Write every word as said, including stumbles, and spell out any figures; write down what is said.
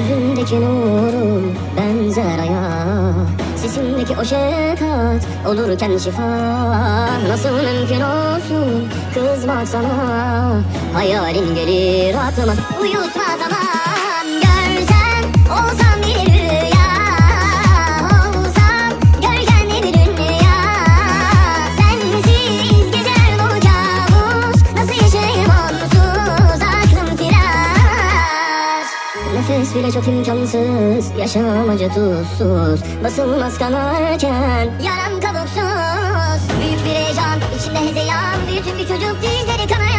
Yüzündeki nurun benzer aya, sesimdeki o şefkat olurken şifa. Nasıl mümkün olsun kızmak sana, hayalin gelir aklıma uyutma zaman. Görsen olsam bir rüya, olsam gölgenli bir dünya. Sensiz geceler dolu kabus, nasıl yaşayayım onsuz aklım tirar. Nefes bile çok imkansız, yaşam acı tuzsuz, basılmaz kanarken yaram kabuksuz. Büyük bir heyecan, içinde hezeyan, büyütün bir çocuk dizleri kanar.